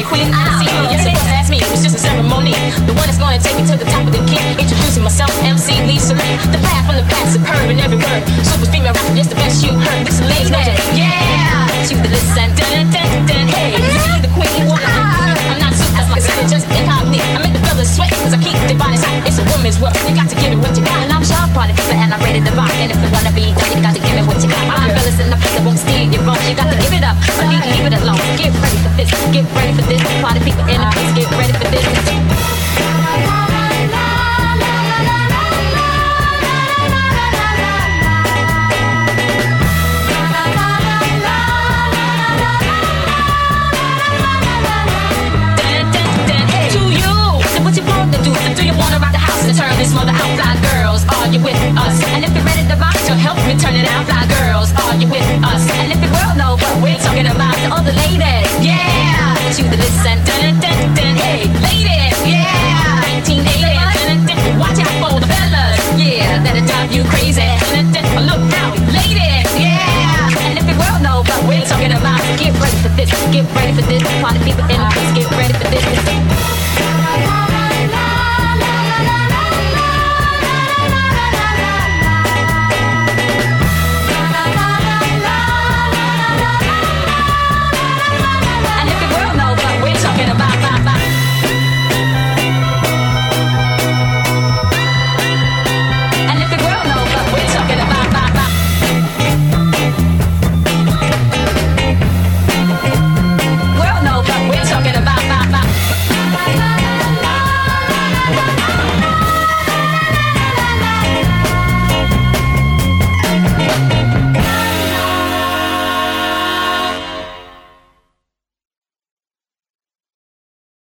queen. MC, yes, it was, that's me. It was just a ceremony. The one that's gonna take me to the top of the king. Introducing myself, MC Lisa Lee. The path from the past, superb in every word. Super female rapper, just the best you heard. This lady, yeah. To the listen, dun dun dun. Hey, you the queen. I'm not super, like I said, just incognito. I make the fellas sweat, cause I keep their bodies hot. It's a woman's world. You got to give it what you got. And I'm sharp on it, and I'm ready to rock. And if you wanna be done, you got to give it what you got. My fellas in the place that won't steal your run. You got to give it up, or leave it alone. Get ready for this, get ready for this. Party people in the place, get ready for this. Do you wanna rock the house and turn this mother out? Fly girls, are you with us? And if you're ready to rock, you'll help me turn it out. Fly girls, are you with us? And if the world knows what we're talking about, the other ladies, yeah. To the listen, dun dun dun, hey, ladies, yeah. 1980, dun dun, watch out for the fellas, yeah. That'll drive you crazy, dun dun, look out, ladies, yeah. And if the world knows what we're talking about, get ready for this, get ready for this. Party people in the place, get ready for this.